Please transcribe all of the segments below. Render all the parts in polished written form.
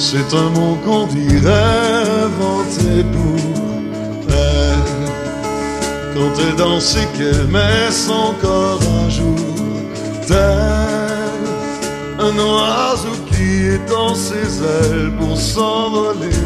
C'est un mot qu'on dirait inventé pour elle. Quand elle danse et qu'elle met son corps à jour, tel un oiseau qui étend ses ailes pour s'envoler.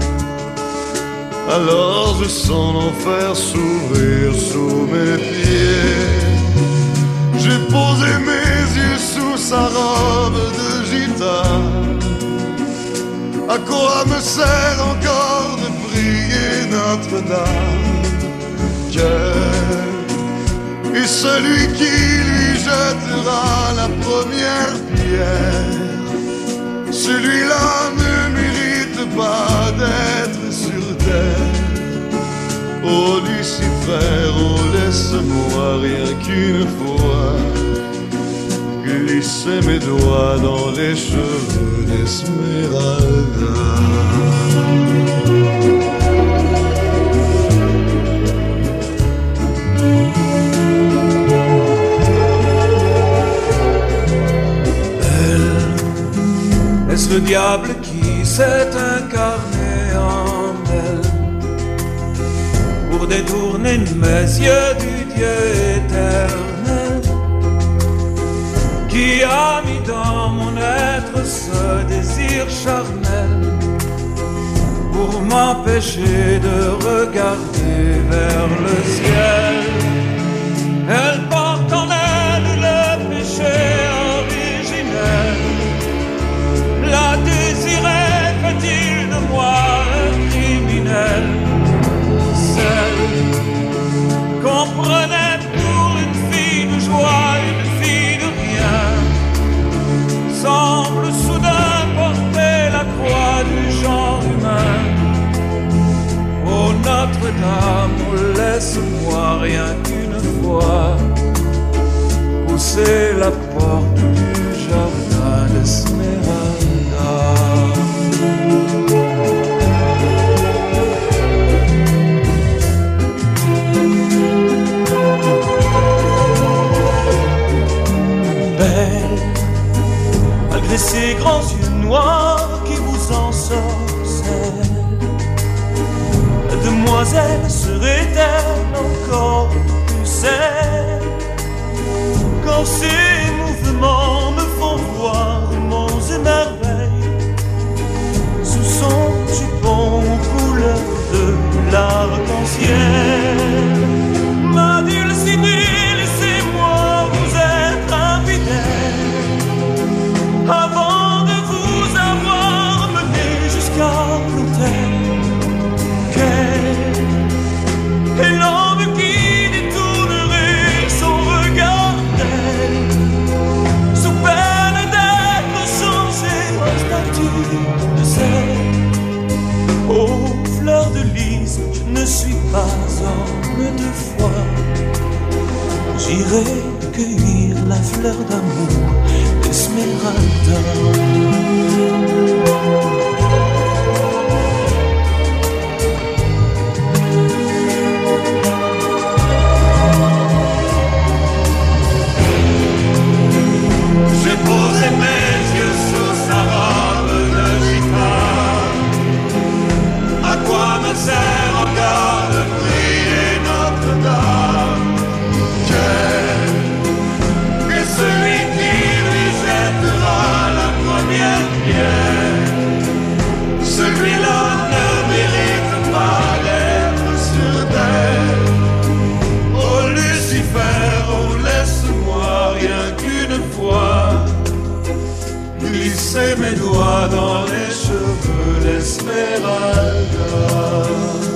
Alors je sens l'enfer s'ouvrir sous mes pieds. J'ai posé mes yeux sous sa robe de gitane. À quoi me sert encore de prier Notre-Dame? Quel est celui qui lui jettera la première pierre? Celui-là ne mérite pas d'être sur terre. Oh Lucifer, oh laisse-moi rien qu'une fois glisser mes doigts dans les cheveux d'Esmeralda. Est-ce le diable qui s'est incarné en elle pour détourner mes yeux du Dieu éternel, qui a mis dans mon être ce désir charnel pour m'empêcher de regarder vers le ciel? Elle porte en elle le péché originel. La désirait, fait-il de moi un criminel? Celle qu'on prenait pour une fille de joie, une fille de rien, semble soudain porter la croix du genre humain. Oh Notre-Dame, oh, laisse-moi rien qu'une fois pousser la porte du jardin d'Esmeralda. Belle, malgré ces grands yeux noirs qui vous ensorcellent, la demoiselle serait-elle encore plus celle? Quand ces mouvements me font voir monts et merveilles sous son jupon aux couleurs de l'arc-en-ciel. Ma dulcinée, laissez-moi vous être infidèle avant de vous avoir mené jusqu'à l'autel. Quel est l'homme qui détournerait son regard d'elle, sous peine d'être changé en statue de sel? Oh, fleur de lys, je ne suis pas homme de foi. J'irai cueillir la fleur d'amour d'Esmeralda. J'ai posé mes yeux sous sa robe de gitane. À quoi me sert encore de prier Notre-Dame? Quel est celui qui lui jettera la première pierre? Celui-là ne mérite pas d'être sur terre. Oh Lucifer, oh laisse-moi rien qu'une fois glisser mes doigts dans les cheveux d'Esmeralda.